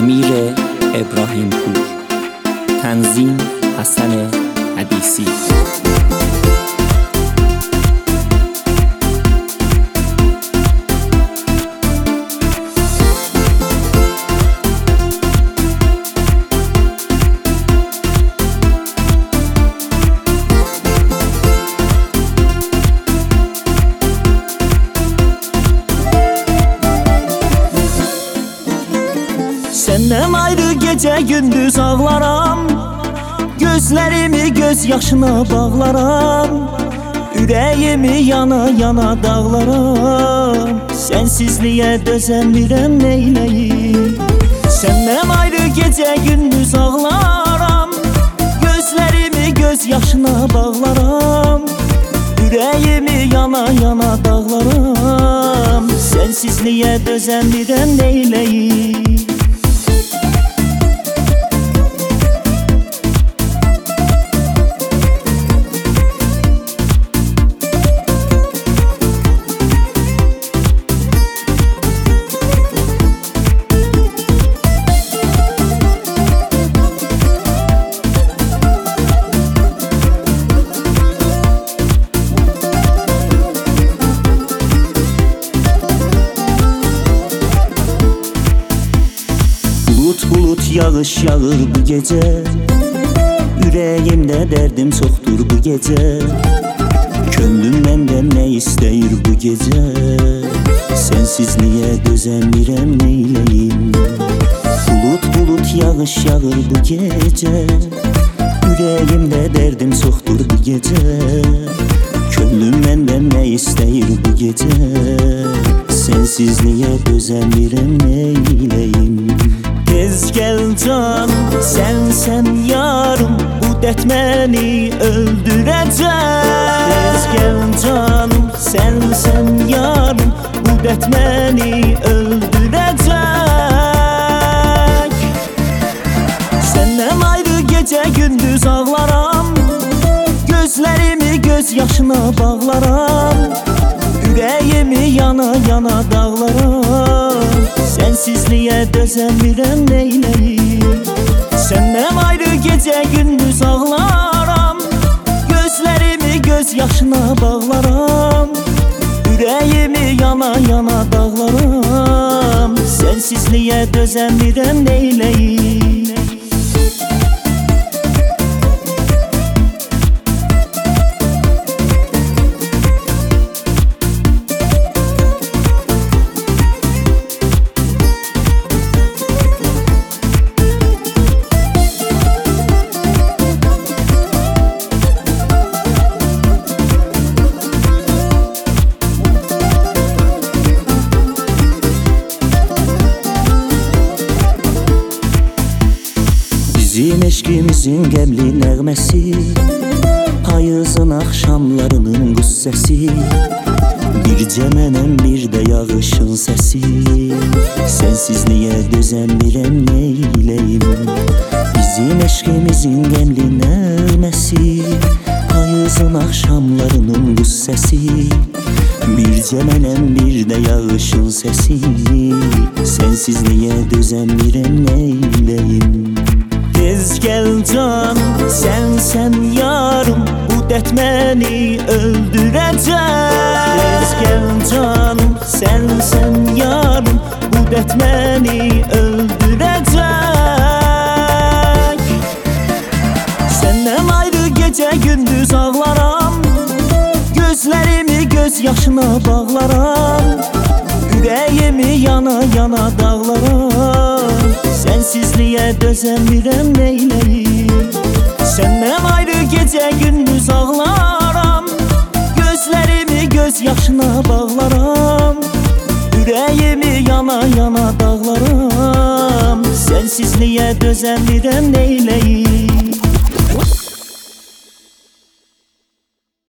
Emir Ebrahimpour, Tanzim Hasan Hadisi. Senden ayrı gece gündüz ağlaram, gözlerimi göz yaşına bağlaram, yüreğimi yana yana dağlaram. Sensizliğe dözemirim neyleyim. Senden ayrı gece gündüz ağlaram, gözlerimi göz yaşına bağlaram, yüreğimi yana yana dağlaram. Sensizliğe dözemirim neyleyim. Bulut yağış yağır bu gece, yüreğimde derdim çoxdur bu gece. Könlüm məndən nə istəyir bu gece, sensizliğe dözəmirəm neyləyim. Bulut yağış yağır bu gece, yüreğimde derdim çoxdur bu gece. Könlüm məndən nə istəyir bu gece, sensizliğe dözəmirəm neyləyim. Tez gel can, sen yarım, bu dert beni öldürecek. Tez gel can, sen yarım, bu dert beni öldürecek. Senden ayrı gece gündüz ağlaram, gözlerimi göz yaşına bağlaram, yüreğimi yana yana dağlaram. Sensizliğe dözəmirəm neyləyim. Senden ayrı gece gündüz ağlaram, gözlerimi göz yaşına bağlaram, yüreğimi yana yana dağlaram. Sensizliğe dözəmirəm neyləyim. Bizim eşkimizin qəmli nəğməsi, payızın axşamlarının quz səsi, bircə mənəm bir də yağışın səsi. Sensizliğe dözəmirəm neyləyim. Bizim eşkimizin qəmli nəğməsi, payızın axşamlarının quz səsi, bircə mənəm bir də yağışın səsi. Sensizliğe dözəmirəm neyləyim. Tez gel can, sen yarım, bu dert beni öldürecek. Tez gel can, sen yarım, bu dert beni öldürecek. Senden ayrı gece gündüz ağlaram, gözlerimi göz yaşına bağlaram, yüreğimi yana yana dağlaram. Sensizliğe dözəmirəm neyləyim. Senden ayrı gece gündüz ağlaram, gözlerimi göz yaşına bağlaram, yüreğimi yana yana dağlaram. Sensizliğe dözəmirəm neyləyim.